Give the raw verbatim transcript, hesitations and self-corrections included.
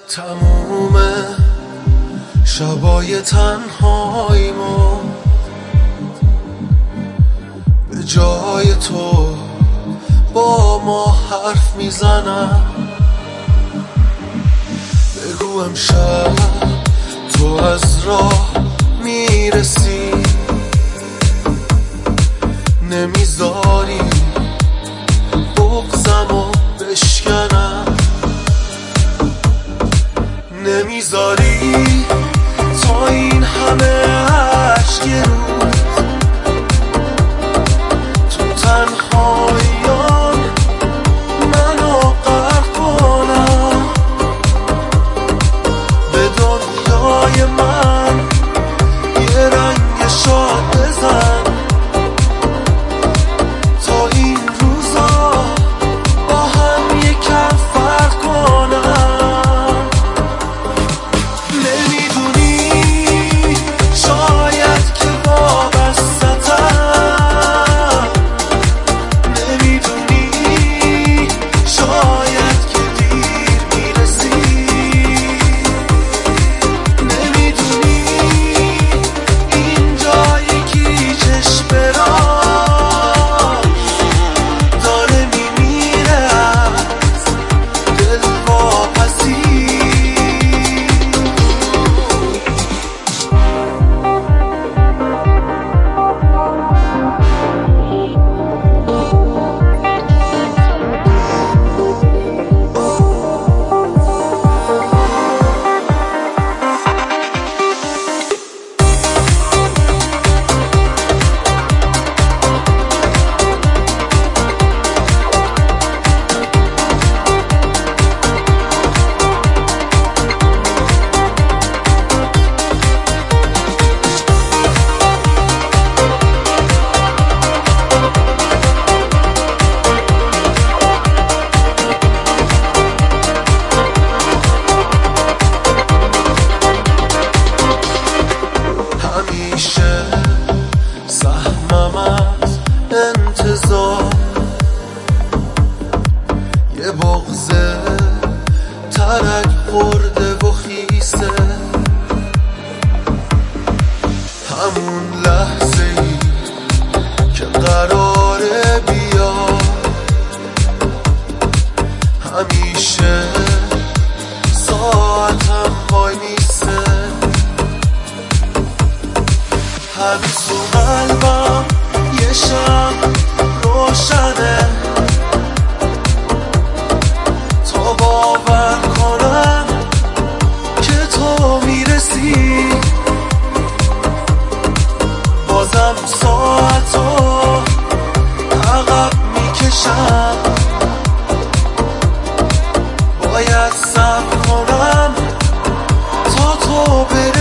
تموم شبای تنهاییمو به جای تو با ما حرف میزنم. بگو امشب تو از راه میرسی، نمیذاری بغضمو بشکنم، نمیذاری تا این همه عشق روز تو تنهاییان منو غرق کنم. به دنیای من یه رنگ شاد بزن تا این روزا با هم یکم فرق کنم. نمیدونی شاید که وابسته‌تم، نمیدونی شاید که دیر میرسی، نمیدونی اینجا یکی چشم براش داره میمیره از دل واپسی. همیشه سهمم از انتظار یه بغض ترک خورده و خیسه، همون لحظه ای که قراره بیاد همیشه ساعتم وای میسه. هنوز تو قلبم یه شمع روشنه تا باور کنم که تو میرسی. بازم ساعتو عقب میکشم، باید صبر کنم تا تو بری.